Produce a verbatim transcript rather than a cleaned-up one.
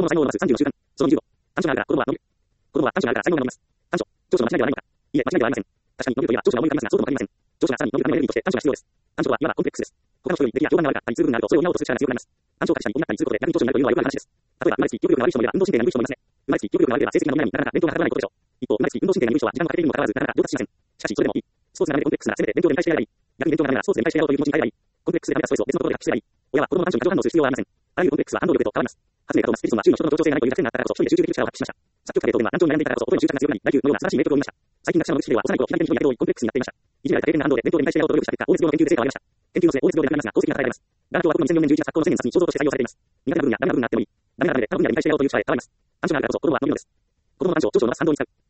供の才能を伸ばすさんじゅうの習慣。そのにじゅうご。短所があるから子供は伸びる。子供は短所があるから才能が伸びます。短所。長所の間違いではないのか。いえ、間違いではありません。確かに伸びるといえば長所が思い浮かびますが、そうとも限りません。長所がさらに伸びるためのエネルギーとして短所が必要です。短所とはいわばコンプレックスです。他の人より出来や評判が悪かったり、痛風になると、それを補おうとする力が強くなります。短所を解したり、補ったりすることで逆に長所になるというのはよくある話です。例えば、生まれつき記憶力が悪い人もいれば、運動神経が鈍い人もいますね。生まれつき記憶力が悪ければ成績が伸びないのになかなか勉強がはかどらないことでしょう。一方、生まれつき運動神経が鈍い人は時間がかかっているにもかかわらず、なかなか上達しません。しかし、それでもいい。スポーツがダメでコンプレックスならせめて勉強で見返してやればいい。逆に勉強がダメならスポーツで見返してやろうという気持ちに変えればいい。コンプレックスでダメなストレスを別のところで発揮すればいい。親は子供の短所に過剰反応する必要はありません。あらゆるコンプレックスは反動力へと変わります。発明家トーマス・エジソンは周囲の人の協調性がないという弱点があったからこそ、一人で集中できる力を発揮しました。作曲家ベートーベンは難聴に悩んでいたからこそ、音への習慣が強くなり、大工のような素晴らしい名曲を生みました。最近学者の歴史では、幼い頃、左手に人にやけどを負い、コンプレックスになっていました。いじめられた経験が反動で勉強で見返してやろうと努力した結果、オーエス 病の研究で成果を上げました。研究の末、オーエス 病で亡くなりますが、功績が称えられます。ガラケーは国民せんよんねんじゅういちがつ発行の千円札に肖像として採用されています。苦手な部分やダメな部分があってもいい。ダメなダメで、他の分野で見返してやろうという力で現れます。短所があるからこそ、子供は伸びるのです。子供の短所を長所を伸ばす反動に使う。